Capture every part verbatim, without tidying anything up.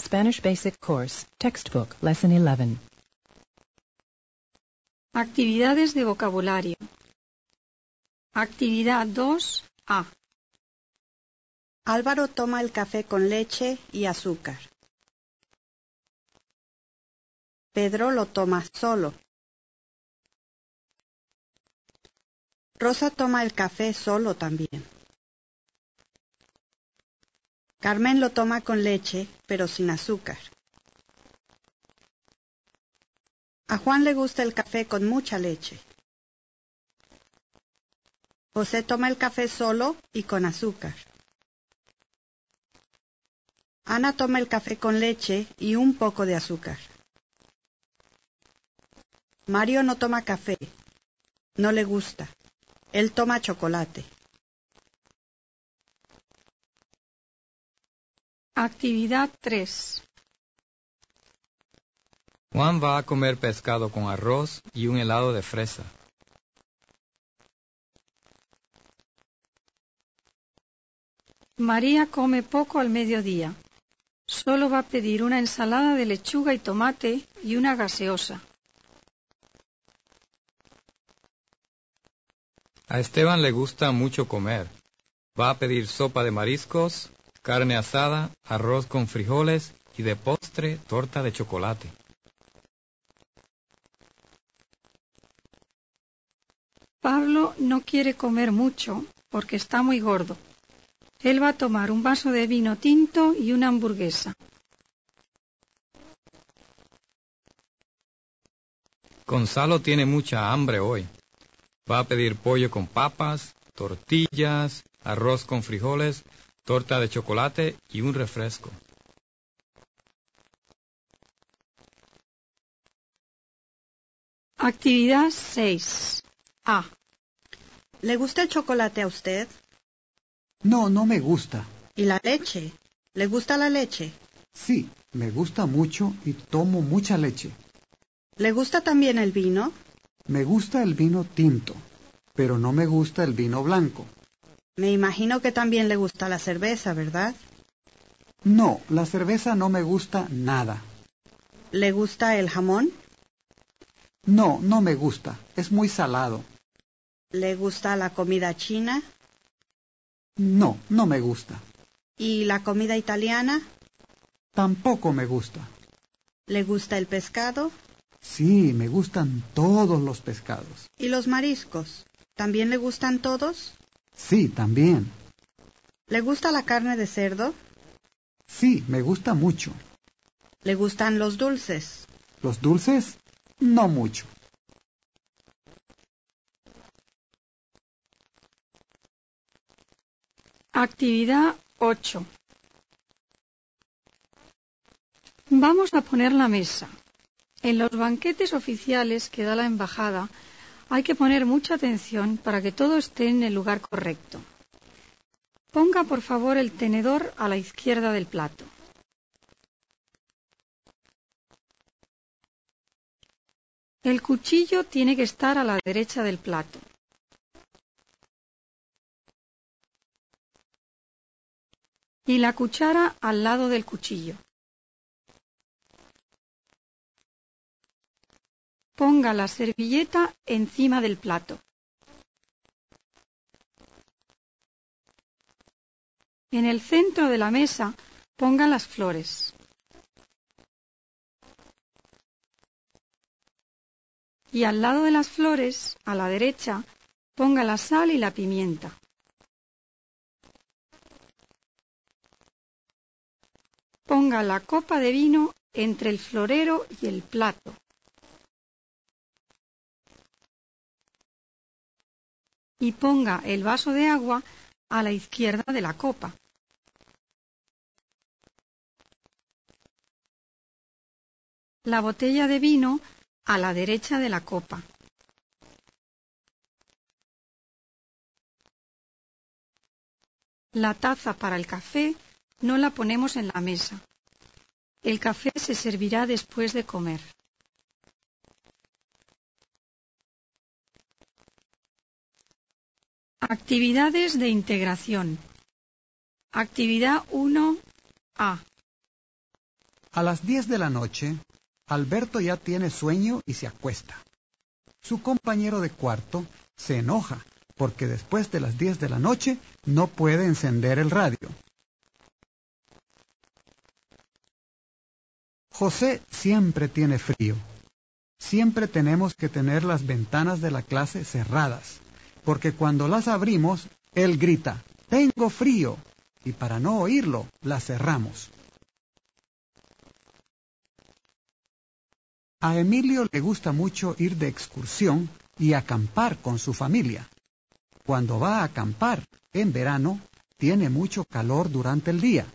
Spanish Basic Course, Textbook, Lesson eleven. Actividades de vocabulario. Actividad dos A. Álvaro toma el café con leche y azúcar. Pedro lo toma solo. Rosa toma el café solo también. Carmen lo toma con leche, pero sin azúcar. A Juan le gusta el café con mucha leche. José toma el café solo y con azúcar. Ana toma el café con leche y un poco de azúcar. Mario no toma café. No le gusta. Él toma chocolate. Actividad tres. Juan va a comer pescado con arroz y un helado de fresa. María come poco al mediodía. Solo va a pedir una ensalada de lechuga y tomate y una gaseosa. A Esteban le gusta mucho comer. Va a pedir sopa de mariscos, carne asada, arroz con frijoles y de postre torta de chocolate. Pablo no quiere comer mucho porque está muy gordo. Él va a tomar un vaso de vino tinto y una hamburguesa. Gonzalo tiene mucha hambre hoy. Va a pedir pollo con papas, tortillas, arroz con frijoles, torta de chocolate y un refresco. Actividad seis A. ¿Le gusta el chocolate a usted? No, no me gusta. ¿Y la leche? ¿Le gusta la leche? Sí, me gusta mucho y tomo mucha leche. ¿Le gusta también el vino? Me gusta el vino tinto, pero no me gusta el vino blanco. Me imagino que también le gusta la cerveza, ¿verdad? No, la cerveza no me gusta nada. ¿Le gusta el jamón? No, no me gusta. Es muy salado. ¿Le gusta la comida china? No, no me gusta. ¿Y la comida italiana? Tampoco me gusta. ¿Le gusta el pescado? Sí, me gustan todos los pescados. ¿Y los mariscos? ¿También le gustan todos? Sí, también. ¿Le gusta la carne de cerdo? Sí, me gusta mucho. ¿Le gustan los dulces? ¿Los dulces? No mucho. Actividad ocho. Vamos a poner la mesa. En los banquetes oficiales que da la embajada hay que poner mucha atención para que todo esté en el lugar correcto. Ponga por favor el tenedor a la izquierda del plato. El cuchillo tiene que estar a la derecha del plato. Y la cuchara al lado del cuchillo. Ponga la servilleta encima del plato. En el centro de la mesa ponga las flores. Y al lado de las flores, a la derecha, ponga la sal y la pimienta. Ponga la copa de vino entre el florero y el plato. Y ponga el vaso de agua a la izquierda de la copa. La botella de vino a la derecha de la copa. La taza para el café no la ponemos en la mesa. El café se servirá después de comer. Actividades de integración. Actividad uno A. A las diez de la noche, Alberto ya tiene sueño y se acuesta. Su compañero de cuarto se enoja porque después de las diez de la noche no puede encender el radio. José siempre tiene frío. Siempre tenemos que tener las ventanas de la clase cerradas, porque cuando las abrimos, él grita, ¡tengo frío! Y para no oírlo, las cerramos. A Emilio le gusta mucho ir de excursión y acampar con su familia. Cuando va a acampar en verano, tiene mucho calor durante el día.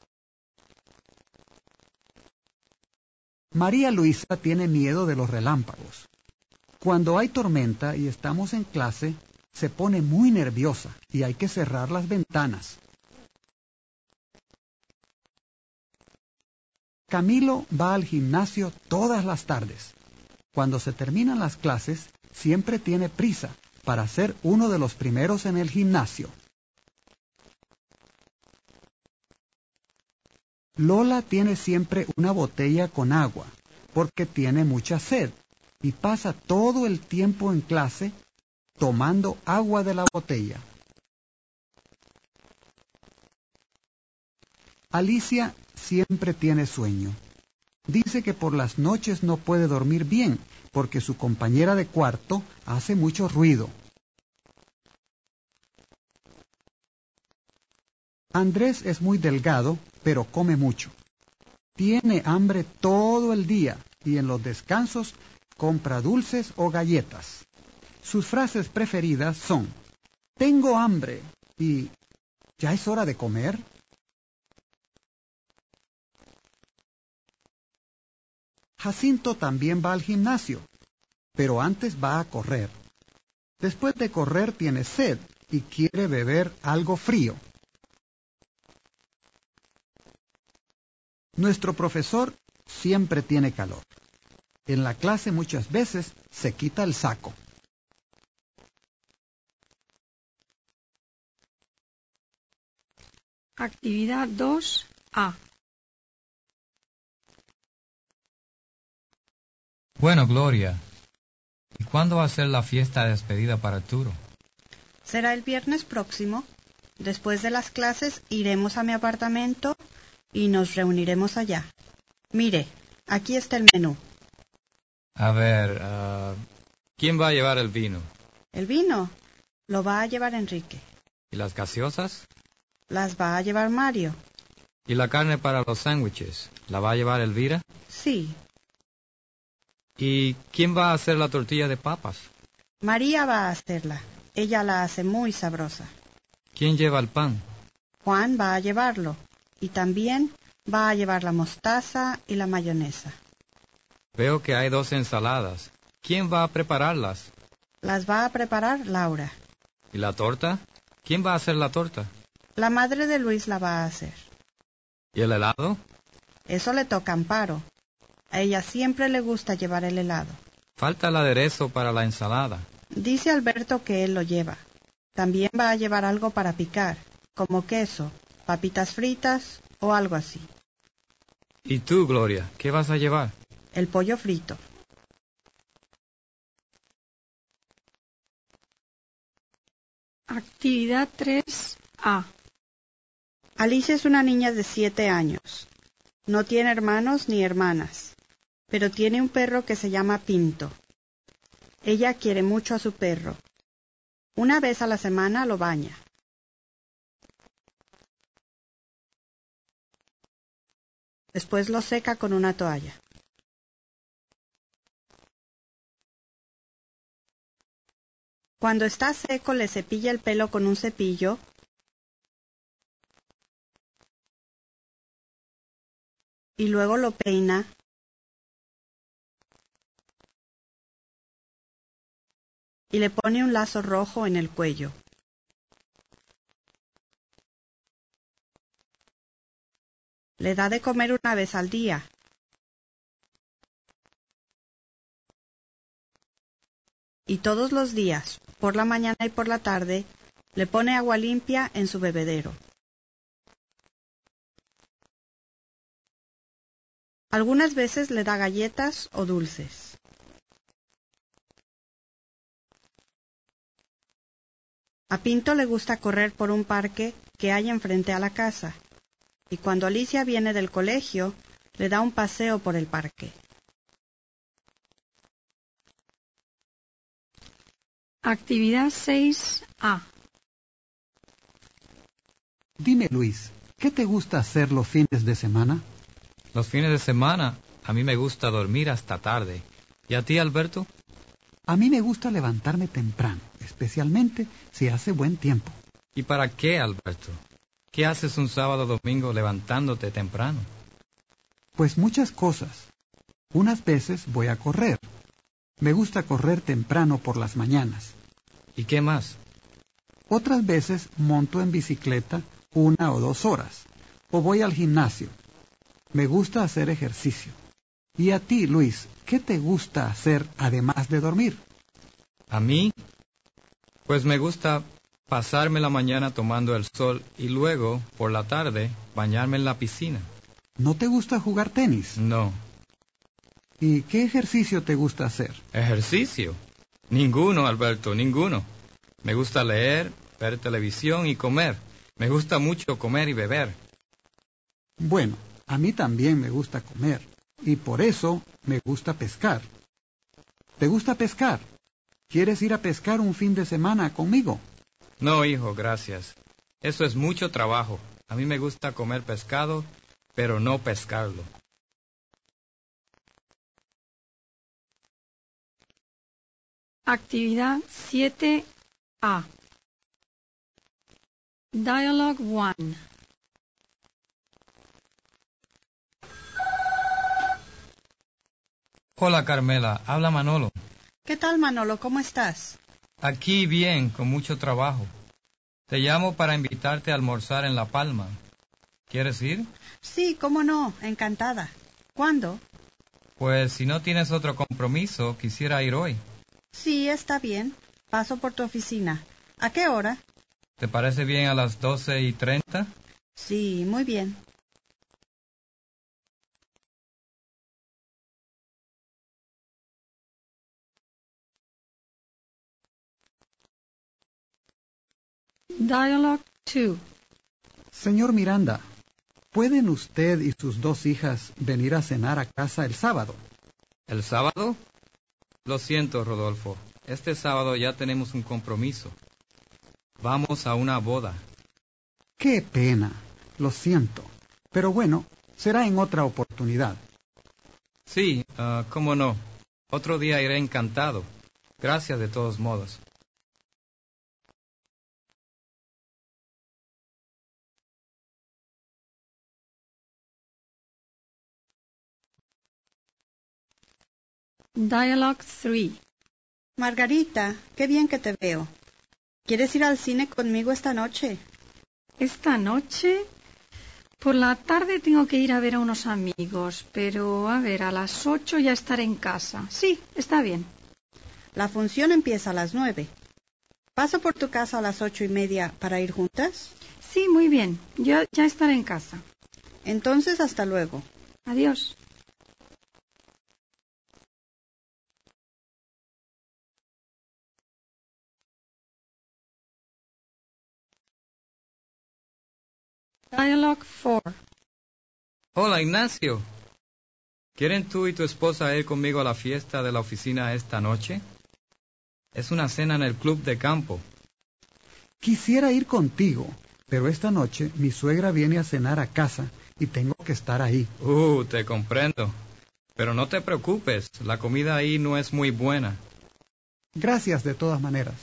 María Luisa tiene miedo de los relámpagos. Cuando hay tormenta y estamos en clase, se pone muy nerviosa y hay que cerrar las ventanas. Camilo va al gimnasio todas las tardes. Cuando se terminan las clases, siempre tiene prisa para ser uno de los primeros en el gimnasio. Lola tiene siempre una botella con agua, porque tiene mucha sed, y pasa todo el tiempo en clase tomando agua de la botella. Alicia siempre tiene sueño. Dice que por las noches no puede dormir bien, porque su compañera de cuarto hace mucho ruido. Andrés es muy delgado, pero come mucho. Tiene hambre todo el día y en los descansos compra dulces o galletas. Sus frases preferidas son, «Tengo hambre» y «¿Ya es hora de comer?» Jacinto también va al gimnasio, pero antes va a correr. Después de correr tiene sed y quiere beber algo frío. Nuestro profesor siempre tiene calor. En la clase muchas veces se quita el saco. Actividad dos A. Bueno, Gloria, ¿y cuándo va a ser la fiesta de despedida para Arturo? Será el viernes próximo. Después de las clases iremos a mi apartamento y nos reuniremos allá. Mire, aquí está el menú. A ver, uh, ¿quién va a llevar el vino? El vino lo va a llevar Enrique. ¿Y las gaseosas? Las va a llevar Mario. ¿Y la carne para los sándwiches? ¿La va a llevar Elvira? Sí. ¿Y quién va a hacer la tortilla de papas? María va a hacerla. Ella la hace muy sabrosa. ¿Quién lleva el pan? Juan va a llevarlo. Y también va a llevar la mostaza y la mayonesa. Veo que hay dos ensaladas. ¿Quién va a prepararlas? Las va a preparar Laura. ¿Y la torta? ¿Quién va a hacer la torta? La madre de Luis la va a hacer. ¿Y el helado? Eso le toca a Amparo. A ella siempre le gusta llevar el helado. Falta el aderezo para la ensalada. Dice Alberto que él lo lleva. También va a llevar algo para picar, como queso, papitas fritas o algo así. ¿Y tú, Gloria, qué vas a llevar? El pollo frito. Actividad tres A. Alicia es una niña de siete años. No tiene hermanos ni hermanas, pero tiene un perro que se llama Pinto. Ella quiere mucho a su perro. Una vez a la semana lo baña. Después lo seca con una toalla. Cuando está seco le cepilla el pelo con un cepillo y luego lo peina y le pone un lazo rojo en el cuello. Le da de comer una vez al día. Y todos los días, por la mañana y por la tarde, le pone agua limpia en su bebedero. Algunas veces le da galletas o dulces. A Pinto le gusta correr por un parque que hay enfrente a la casa, y cuando Alicia viene del colegio, le da un paseo por el parque. Actividad seis A. Dime, Luis, ¿qué te gusta hacer los fines de semana? Los fines de semana a mí me gusta dormir hasta tarde. ¿Y a ti, Alberto? A mí me gusta levantarme temprano, especialmente si hace buen tiempo. ¿Y para qué, Alberto? ¿Qué haces un sábado o domingo levantándote temprano? Pues muchas cosas. Unas veces voy a correr. Me gusta correr temprano por las mañanas. ¿Y qué más? Otras veces monto en bicicleta una o dos horas. O voy al gimnasio. Me gusta hacer ejercicio. ¿Y a ti, Luis, qué te gusta hacer además de dormir? ¿A mí? Pues me gusta pasarme la mañana tomando el sol y luego, por la tarde, bañarme en la piscina. ¿No te gusta jugar tenis? No. ¿Y qué ejercicio te gusta hacer? ¿Ejercicio? Ninguno, Alberto, ninguno. Me gusta leer, ver televisión y comer. Me gusta mucho comer y beber. Bueno, a mí también me gusta comer. Y por eso me gusta pescar. ¿Te gusta pescar? ¿Quieres ir a pescar un fin de semana conmigo? No, hijo, gracias. Eso es mucho trabajo. A mí me gusta comer pescado, pero no pescarlo. Actividad siete A. Dialogue one. Hola, Carmela. Habla Manolo. ¿Qué tal, Manolo? ¿Cómo estás? Aquí bien, con mucho trabajo. Te llamo para invitarte a almorzar en La Palma. ¿Quieres ir? Sí, cómo no, encantada. ¿Cuándo? Pues si no tienes otro compromiso, quisiera ir hoy. Sí, está bien. Paso por tu oficina. ¿A qué hora? ¿Te parece bien a las doce y treinta? Sí, muy bien. Dialogue two. Señor Miranda, ¿pueden usted y sus dos hijas venir a cenar a casa el sábado? ¿El sábado? Lo siento, Rodolfo. Este sábado ya tenemos un compromiso. Vamos a una boda. ¡Qué pena! Lo siento. Pero bueno, será en otra oportunidad. Sí, uh, cómo no. Otro día iré encantado. Gracias de todos modos. Dialogue three. Margarita, qué bien que te veo. ¿Quieres ir al cine conmigo esta noche? Esta noche, por la tarde tengo que ir a ver a unos amigos, pero a ver, a las ocho ya estaré en casa. Sí, está bien. La función empieza a las nueve. ¿Paso por tu casa a las ocho y media para ir juntas? Sí, muy bien. Yo ya estaré en casa. Entonces, hasta luego. Adiós. Dialogue four. Hola, Ignacio. ¿Quieren tú y tu esposa ir conmigo a la fiesta de la oficina esta noche? Es una cena en el club de campo. Quisiera ir contigo, pero esta noche mi suegra viene a cenar a casa y tengo que estar ahí. Uh, te comprendo. Pero no te preocupes, la comida ahí no es muy buena. Gracias de todas maneras.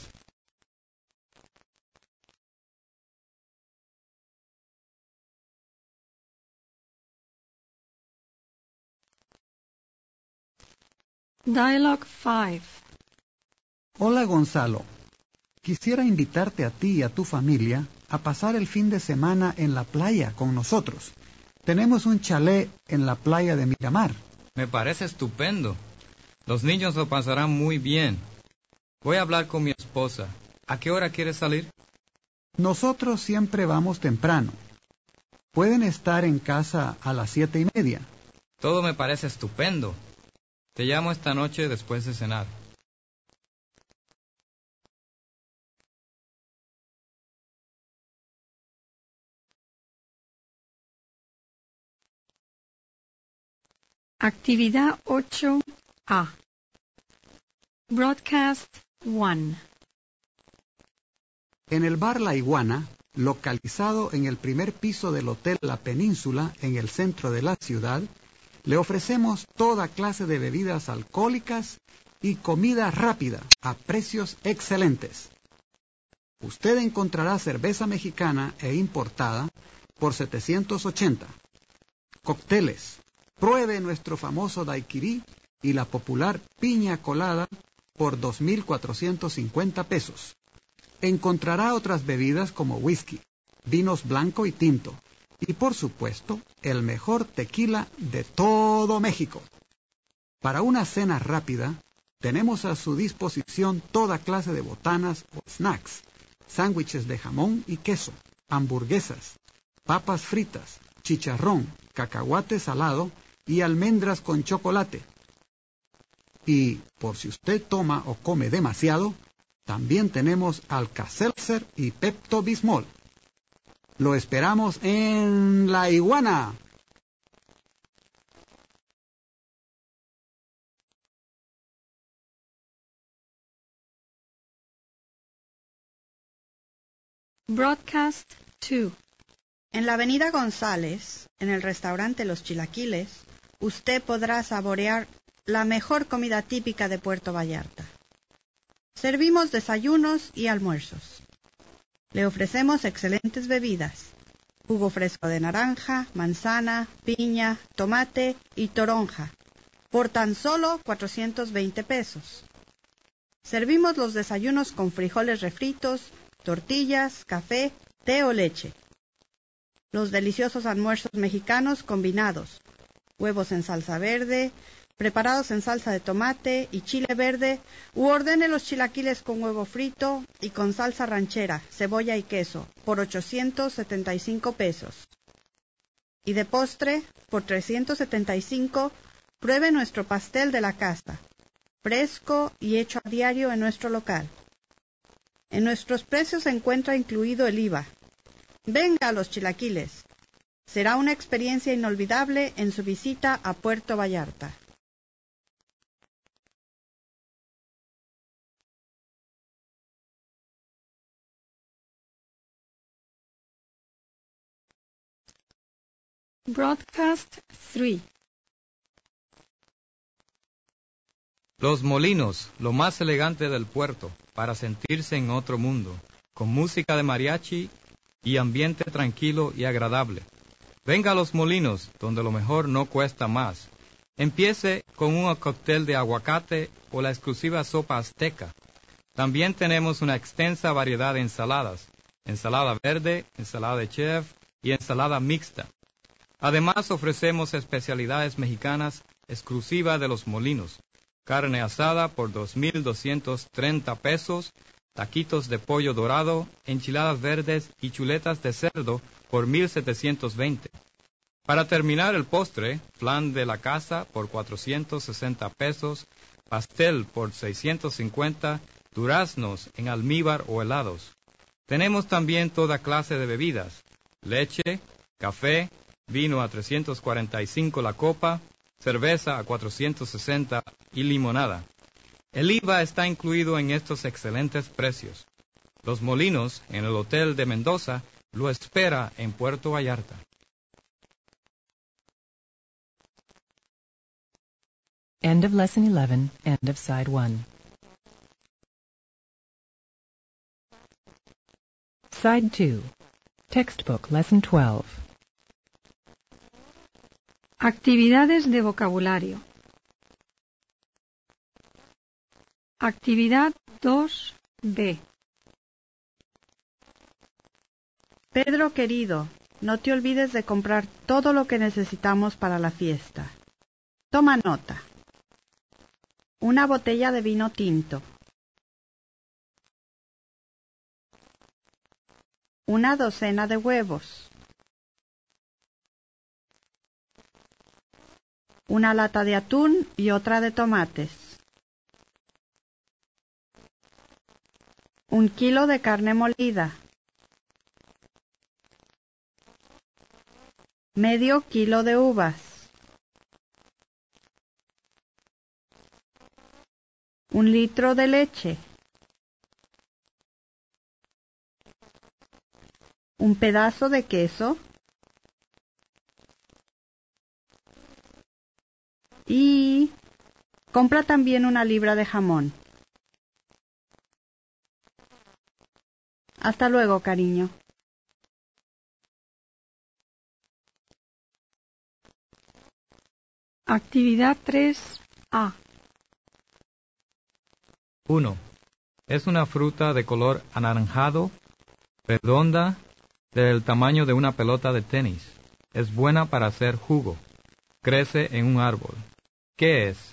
Dialogue five. Hola, Gonzalo. Quisiera invitarte a ti y a tu familia a pasar el fin de semana en la playa con nosotros. Tenemos un chalet en la playa de Miramar. Me parece estupendo. Los niños lo pasarán muy bien. Voy a hablar con mi esposa. ¿A qué hora quieres salir? Nosotros siempre vamos temprano. Pueden estar en casa a las siete y media. Todo me parece estupendo. Te llamo esta noche después de cenar. Actividad ocho A. Broadcast uno. En el bar La Iguana, localizado en el primer piso del Hotel La Península, en el centro de la ciudad, le ofrecemos toda clase de bebidas alcohólicas y comida rápida a precios excelentes. Usted encontrará cerveza mexicana e importada por setecientos ochenta. Cócteles. Pruebe nuestro famoso daiquiri y la popular piña colada por dos mil cuatrocientos cincuenta pesos. Encontrará otras bebidas como whisky, vinos blanco y tinto, y por supuesto, el mejor tequila de todo México. Para una cena rápida, tenemos a su disposición toda clase de botanas o snacks, sándwiches de jamón y queso, hamburguesas, papas fritas, chicharrón, cacahuate salado y almendras con chocolate. Y, por si usted toma o come demasiado, también tenemos Alka-Seltzer y Pepto-Bismol. Lo esperamos en La Iguana. Broadcast dos. En la avenida González, en el restaurante Los Chilaquiles, usted podrá saborear la mejor comida típica de Puerto Vallarta. Servimos desayunos y almuerzos. Le ofrecemos excelentes bebidas: jugo fresco de naranja, manzana, piña, tomate y toronja, por tan solo cuatrocientos veinte pesos. Servimos los desayunos con frijoles refritos, tortillas, café, té o leche. Los deliciosos almuerzos mexicanos combinados: huevos en salsa verde, preparados en salsa de tomate y chile verde, u ordene los chilaquiles con huevo frito y con salsa ranchera, cebolla y queso, por ochocientos setenta y cinco pesos. Y de postre, por trescientos setenta y cinco, pruebe nuestro pastel de la casa, fresco y hecho a diario en nuestro local. En nuestros precios se encuentra incluido el I V A. Venga a los Chilaquiles. Será una experiencia inolvidable en su visita a Puerto Vallarta. Broadcast tres. Los Molinos, lo más elegante del puerto, para sentirse en otro mundo, con música de mariachi y ambiente tranquilo y agradable. Venga a Los Molinos, donde lo mejor no cuesta más. Empiece con un cóctel de aguacate o la exclusiva sopa azteca. También tenemos una extensa variedad de ensaladas: ensalada verde, ensalada de chef y ensalada mixta. Además, ofrecemos especialidades mexicanas exclusivas de Los Molinos: carne asada por dos mil doscientos treinta pesos, taquitos de pollo dorado, enchiladas verdes y chuletas de cerdo por mil setecientos veinte. Para terminar el postre, flan de la casa por cuatrocientos sesenta pesos, pastel por seiscientos cincuenta, duraznos en almíbar o helados. Tenemos también toda clase de bebidas: leche, café, vino a trescientos cuarenta y cinco la copa, cerveza a cuatrocientos sesenta y limonada. El I V A está incluido en estos excelentes precios. Los Molinos, en el Hotel de Mendoza, lo espera en Puerto Vallarta. End of Lesson eleven, end of Side one. Side two. Textbook, Lesson twelve. Actividades de vocabulario. Actividad dos B. Pedro querido, no te olvides de comprar todo lo que necesitamos para la fiesta. Toma nota. Una botella de vino tinto. Una docena de huevos. una lata de atún y otra de tomates, un kilo de carne molida, medio kilo de uvas, un litro de leche, un pedazo de queso y compra también una libra de jamón. Hasta luego, cariño. Actividad tres A. uno. Es una fruta de color anaranjado, redonda, del tamaño de una pelota de tenis. Es buena para hacer jugo. Crece en un árbol. ¿Qué es?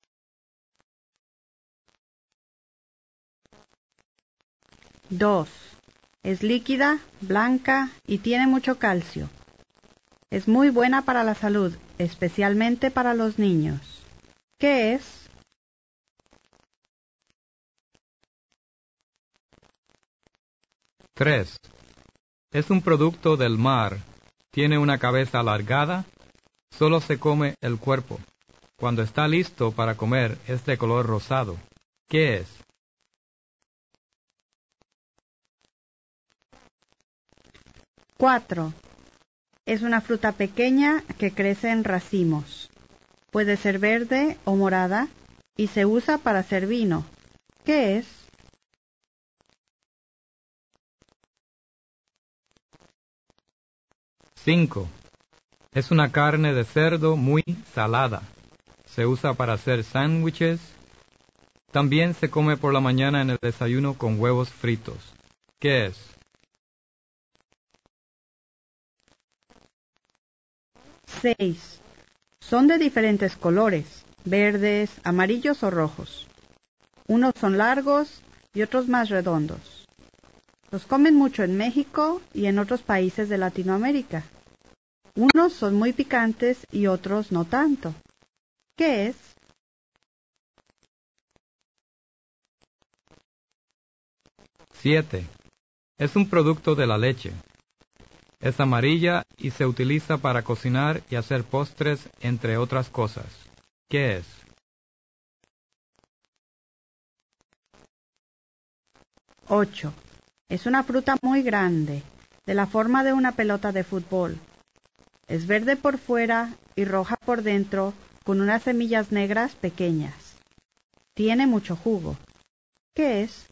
dos. Es líquida, blanca y tiene mucho calcio. Es muy buena para la salud, especialmente para los niños. ¿Qué es? tres. Es un producto del mar. Tiene una cabeza alargada. Solo se come el cuerpo. Cuando está listo para comer es de color rosado. ¿Qué es? cuatro. Es una fruta pequeña que crece en racimos. Puede ser verde o morada y se usa para hacer vino. ¿Qué es? cinco. Es una carne de cerdo muy salada. Se usa para hacer sándwiches. También se come por la mañana en el desayuno con huevos fritos. ¿Qué es? seis. Son de diferentes colores, verdes, amarillos o rojos. Unos son largos y otros más redondos. Los comen mucho en México y en otros países de Latinoamérica. Unos son muy picantes y otros no tanto. ¿Qué es? siete. Es un producto de la leche. Es amarilla y se utiliza para cocinar y hacer postres, entre otras cosas. ¿Qué es? ocho. Es una fruta muy grande, de la forma de una pelota de fútbol. Es verde por fuera y roja por dentro, con unas semillas negras pequeñas. Tiene mucho jugo. ¿Qué es?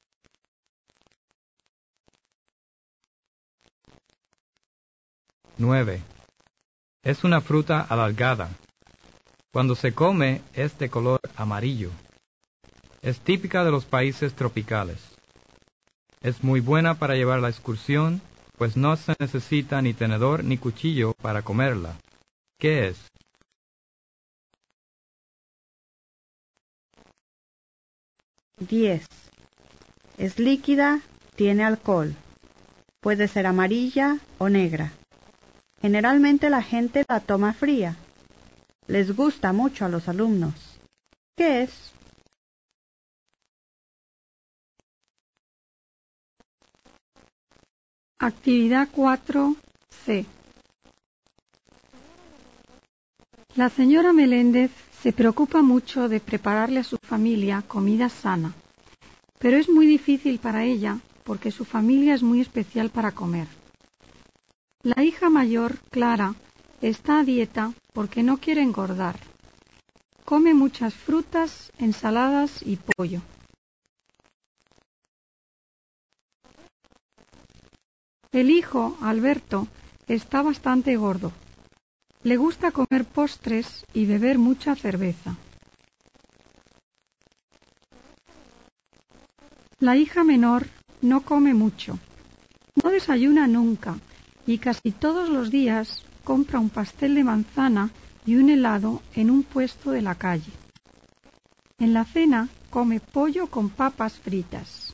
nueve. Es una fruta alargada. Cuando se come es de color amarillo. Es típica de los países tropicales. Es muy buena para llevar a la excursión, pues no se necesita ni tenedor ni cuchillo para comerla. ¿Qué es? diez. Es líquida, tiene alcohol. Puede ser amarilla o negra. Generalmente la gente la toma fría. Les gusta mucho a los alumnos. ¿Qué es? Actividad cuatro C. La señora Meléndez se preocupa mucho de prepararle a su familia comida sana, pero es muy difícil para ella porque su familia es muy especial para comer. La hija mayor, Clara, está a dieta porque no quiere engordar. Come muchas frutas, ensaladas y pollo. El hijo, Alberto, está bastante gordo. Le gusta comer postres y beber mucha cerveza. La hija menor no come mucho. No desayuna nunca y casi todos los días compra un pastel de manzana y un helado en un puesto de la calle. En la cena come pollo con papas fritas.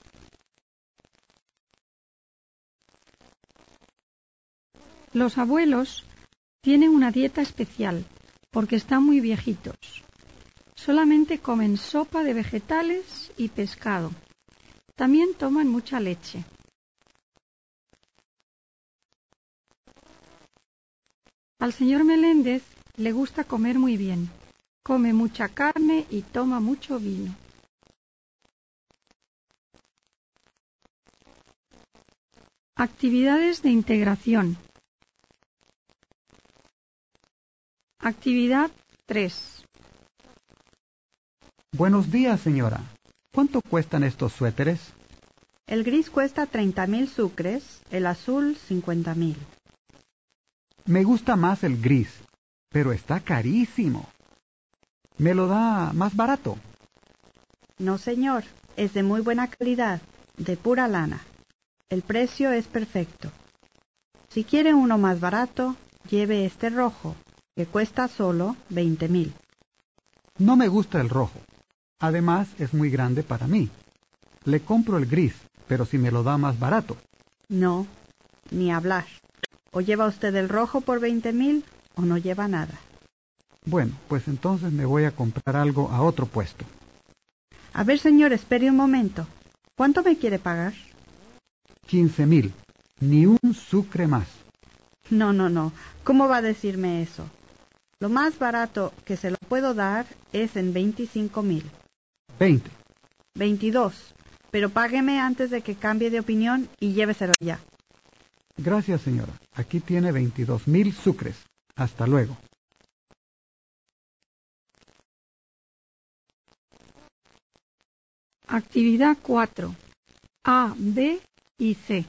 Los abuelos tienen una dieta especial. porque están muy viejitos. Solamente comen sopa de vegetales y pescado. También toman mucha leche. Al señor Meléndez le gusta comer muy bien. Come mucha carne y toma mucho vino. Actividades de integración. Actividad tres. Buenos días, señora. ¿Cuánto cuestan estos suéteres? El gris cuesta treinta mil sucres, el azul cincuenta mil. Me gusta más el gris, pero está carísimo. ¿Me lo da más barato? No, señor, es de muy buena calidad, de pura lana. El precio es perfecto. Si quiere uno más barato, lleve este rojo, que cuesta solo veinte mil. No me gusta el rojo. Además, es muy grande para mí. Le compro el gris, pero si me lo da más barato. No, ni hablar. O lleva usted el rojo por veinte mil, o no lleva nada. Bueno, pues entonces me voy a comprar algo a otro puesto. A ver, señor, espere un momento. ¿Cuánto me quiere pagar? Quince mil. Ni un sucre más. No, no, no. ¿Cómo va a decirme eso? Lo más barato que se lo puedo dar es en veinticinco mil. Veinte. Veintidós. Pero págueme antes de que cambie de opinión y lléveselo ya. Gracias, señora. Aquí tiene veintidós mil sucres. Hasta luego. Actividad cuatro. A, B y C.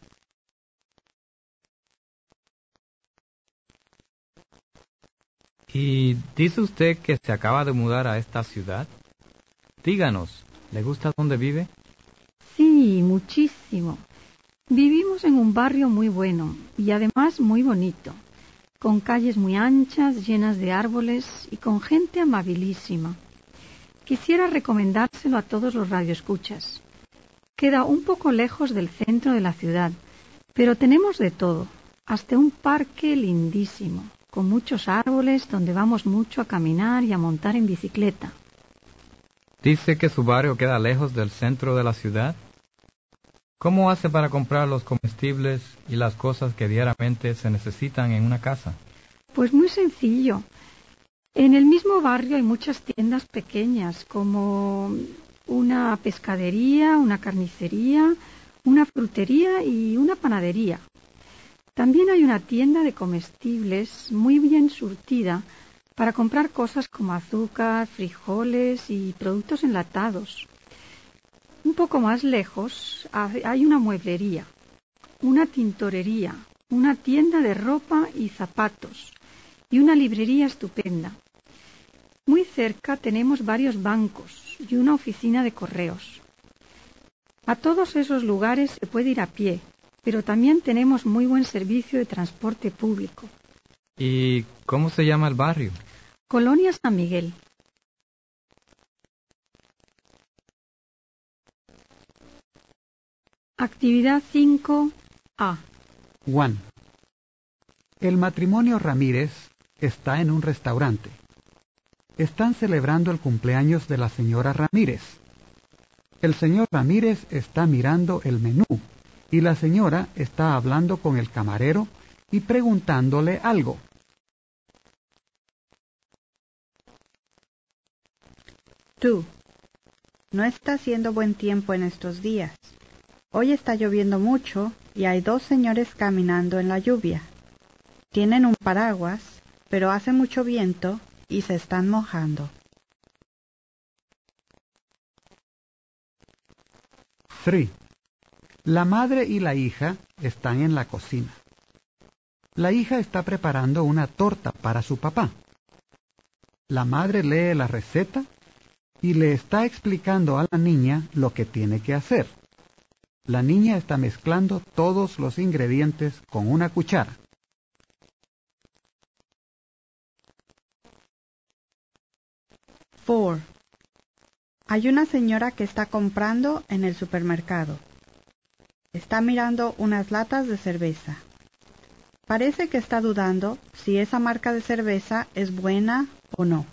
¿Y dice usted que se acaba de mudar a esta ciudad? Díganos, ¿le gusta dónde vive? Sí, muchísimo. Vivimos en un barrio muy bueno y además muy bonito, con calles muy anchas, llenas de árboles y con gente amabilísima. Quisiera recomendárselo a todos los radioescuchas. Queda un poco lejos del centro de la ciudad, pero tenemos de todo, hasta un parque lindísimo, con muchos árboles donde vamos mucho a caminar y a montar en bicicleta. Dice que su barrio queda lejos del centro de la ciudad. ¿Cómo hace para comprar los comestibles y las cosas que diariamente se necesitan en una casa? Pues muy sencillo. En el mismo barrio hay muchas tiendas pequeñas, como una pescadería, una carnicería, una frutería y una panadería. También hay una tienda de comestibles muy bien surtida para comprar cosas como azúcar, frijoles y productos enlatados. Un poco más lejos hay una mueblería, una tintorería, una tienda de ropa y zapatos y una librería estupenda. Muy cerca tenemos varios bancos y una oficina de correos. A todos esos lugares se puede ir a pie, pero también tenemos muy buen servicio de transporte público. ¿Y cómo se llama el barrio? Colonia San Miguel. Actividad cinco A. Juan. El matrimonio Ramírez está en un restaurante. Están celebrando el cumpleaños de la señora Ramírez. El señor Ramírez está mirando el menú y la señora está hablando con el camarero y preguntándole algo. Tú, no está haciendo buen tiempo en estos días. Hoy está lloviendo mucho y hay dos señores caminando en la lluvia. Tienen un paraguas, pero hace mucho viento y se están mojando. tres. La madre y la hija están en la cocina. La hija está preparando una torta para su papá. La madre lee la receta y le está explicando a la niña lo que tiene que hacer. La niña está mezclando todos los ingredientes con una cuchara. cuatro. Hay una señora que está comprando en el supermercado. Está mirando unas latas de cerveza. Parece que está dudando si esa marca de cerveza es buena o no.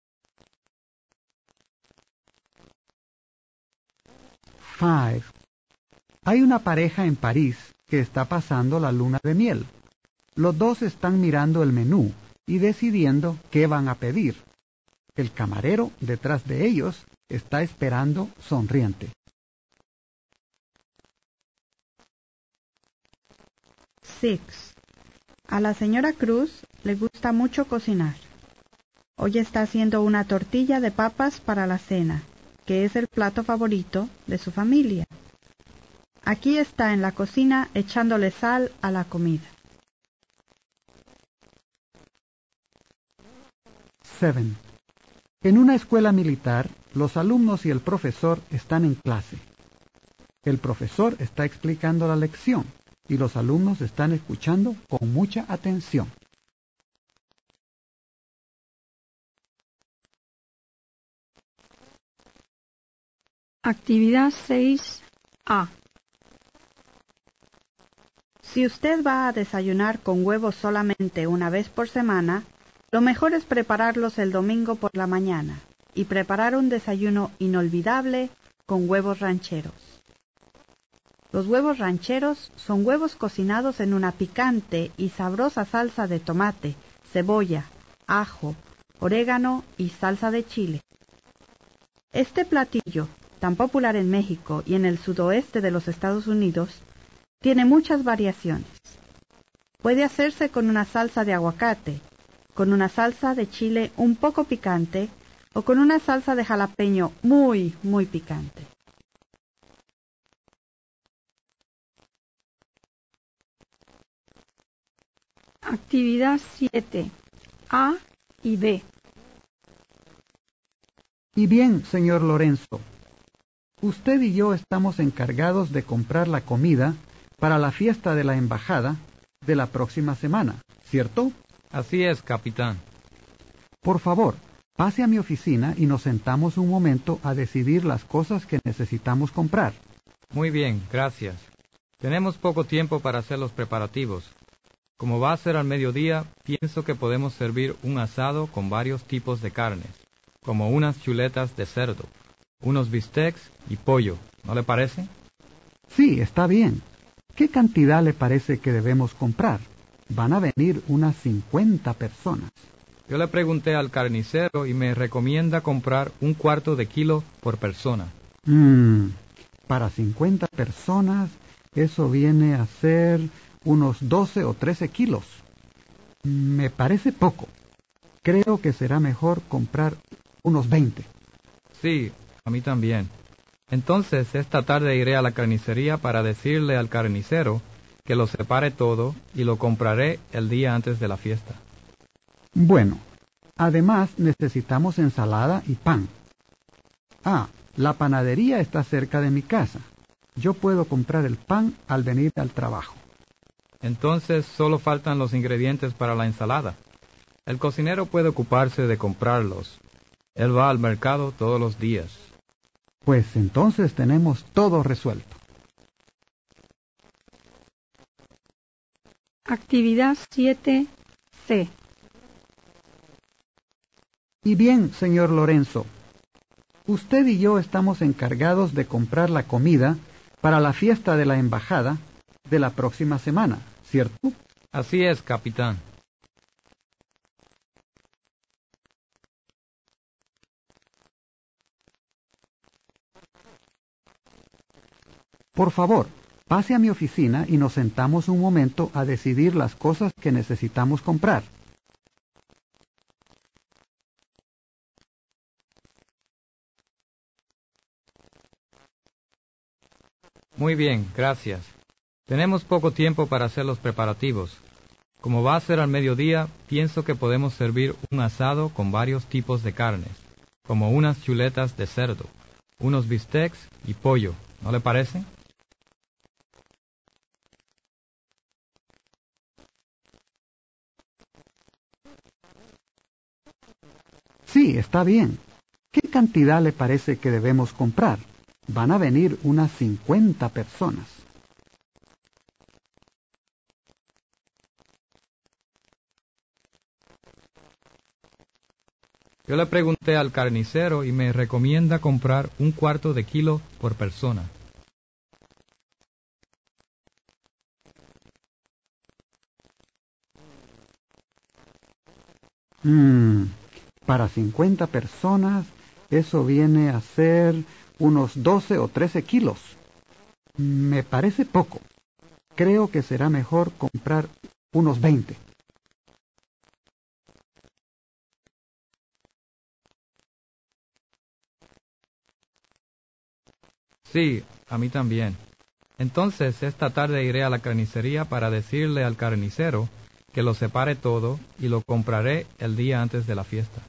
Five. Hay una pareja en París que está pasando la luna de miel. Los dos están mirando el menú y decidiendo qué van a pedir. El camarero detrás de ellos está esperando sonriente. Six. A la señora Cruz le gusta mucho cocinar. Hoy está haciendo una tortilla de papas para la cena, que es el plato favorito de su familia. Aquí está en la cocina echándole sal a la comida. Seven. En una escuela militar, los alumnos y el profesor están en clase. El profesor está explicando la lección y los alumnos están escuchando con mucha atención. Actividad seis A. Si usted va a desayunar con huevos solamente una vez por semana, lo mejor es prepararlos el domingo por la mañana y preparar un desayuno inolvidable con huevos rancheros. Los huevos rancheros son huevos cocinados en una picante y sabrosa salsa de tomate, cebolla, ajo, orégano y salsa de chile. Este platillo, tan popular en México y en el sudoeste de los Estados Unidos, tiene muchas variaciones. Puede hacerse con una salsa de aguacate, con una salsa de chile un poco picante o con una salsa de jalapeño muy, muy picante. Actividad siete A y B. Y bien, señor Lorenzo, usted y yo estamos encargados de comprar la comida para la fiesta de la embajada de la próxima semana, ¿cierto? Así es, capitán. Por favor, pase a mi oficina y nos sentamos un momento a decidir las cosas que necesitamos comprar. Muy bien, gracias. Tenemos poco tiempo para hacer los preparativos. Como va a ser al mediodía, pienso que podemos servir un asado con varios tipos de carnes, como unas chuletas de cerdo, unos bistecs y pollo, ¿no le parece? Sí, está bien. ¿Qué cantidad le parece que debemos comprar? Van a venir unas cincuenta personas. Yo le pregunté al carnicero y me recomienda comprar un cuarto de kilo por persona. Mmm, para cincuenta personas, eso viene a ser unos doce o trece kilos. Me parece poco. Creo que será mejor comprar unos veinte. Sí, a mí también. Entonces, esta tarde iré a la carnicería para decirle al carnicero que lo separe todo y lo compraré el día antes de la fiesta. Bueno, además necesitamos ensalada y pan. Ah, la panadería está cerca de mi casa. Yo puedo comprar el pan al venir al trabajo. Entonces, solo faltan los ingredientes para la ensalada. El cocinero puede ocuparse de comprarlos. Él va al mercado todos los días. Pues entonces tenemos todo resuelto. Actividad siete C. Y bien, señor Lorenzo, usted y yo estamos encargados de comprar la comida para la fiesta de la embajada de la próxima semana, ¿cierto? Así es, capitán. Por favor, pase a mi oficina y nos sentamos un momento a decidir las cosas que necesitamos comprar. Muy bien, gracias. Tenemos poco tiempo para hacer los preparativos. Como va a ser al mediodía, pienso que podemos servir un asado con varios tipos de carnes, como unas chuletas de cerdo, unos bistecs y pollo, ¿no le parece? Sí, está bien. ¿Qué cantidad le parece que debemos comprar? Van a venir unas cincuenta personas. Yo le pregunté al carnicero y me recomienda comprar un cuarto de kilo por persona. Mm, para cincuenta personas, eso viene a ser unos doce o trece kilos. Me parece poco. Creo que será mejor comprar unos veinte. Sí, a mí también. Entonces esta tarde iré a la carnicería para decirle al carnicero que lo separe todo y lo compraré el día antes de la fiesta.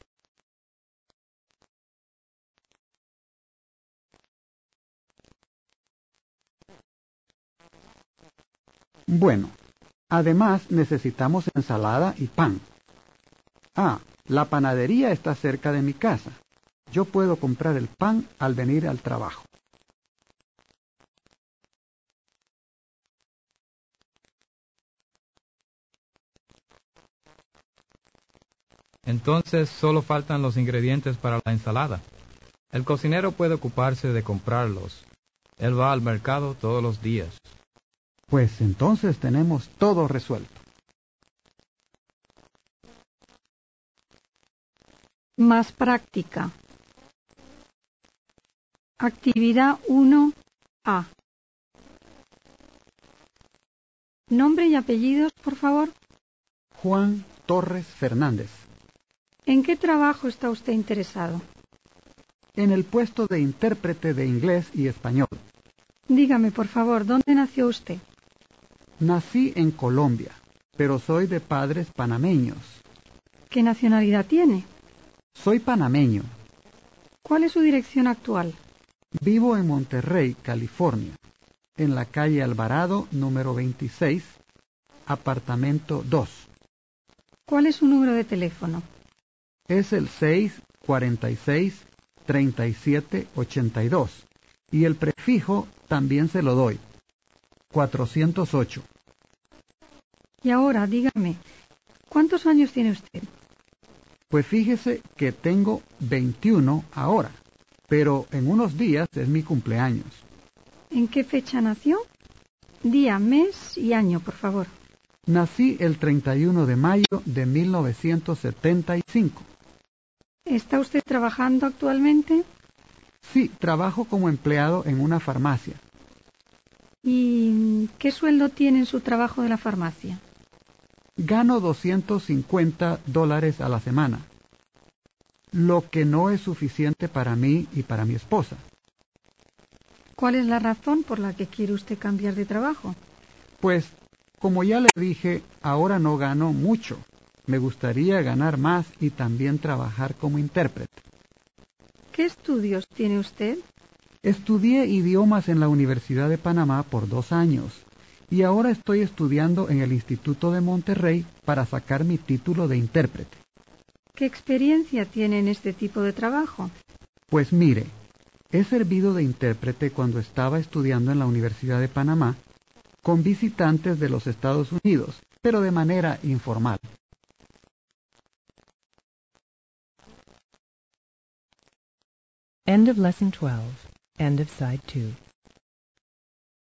Bueno, además necesitamos ensalada y pan. Ah, la panadería está cerca de mi casa. Yo puedo comprar el pan al venir al trabajo. Entonces solo faltan los ingredientes para la ensalada. El cocinero puede ocuparse de comprarlos. Él va al mercado todos los días. Pues entonces tenemos todo resuelto. Más práctica. Actividad uno A. Nombre y apellidos, por favor. Juan Torres Fernández. ¿En qué trabajo está usted interesado? En el puesto de intérprete de inglés y español. Dígame, por favor, ¿dónde nació usted? Nací en Colombia, pero soy de padres panameños. ¿Qué nacionalidad tiene? Soy panameño. ¿Cuál es su dirección actual? Vivo en Monterrey, California, en la calle Alvarado, número veintiséis, apartamento dos. ¿Cuál es su número de teléfono? Es el seis cuarenta y seis, treinta y siete, ochenta y dos. Y el prefijo también se lo doy. cuatrocientos ocho. Y ahora, dígame, ¿cuántos años tiene usted? Pues fíjese que tengo veintiuno ahora, pero en unos días es mi cumpleaños. ¿En qué fecha nació? Día, mes y año, por favor. Nací el treinta y uno de mayo de mil novecientos setenta y cinco. ¿Está usted trabajando actualmente? Sí, trabajo como empleado en una farmacia. ¿Y qué sueldo tiene en su trabajo de la farmacia? Gano doscientos cincuenta dólares a la semana, lo que no es suficiente para mí y para mi esposa. ¿Cuál es la razón por la que quiere usted cambiar de trabajo? Pues, como ya le dije, ahora no gano mucho. Me gustaría ganar más y también trabajar como intérprete. ¿Qué estudios tiene usted? Estudié idiomas en la Universidad de Panamá por dos años y ahora estoy estudiando en el Instituto de Monterrey para sacar mi título de intérprete. ¿Qué experiencia tiene en este tipo de trabajo? Pues mire, he servido de intérprete cuando estaba estudiando en la Universidad de Panamá con visitantes de los Estados Unidos, pero de manera informal. End of Lesson twelve. End of Side two.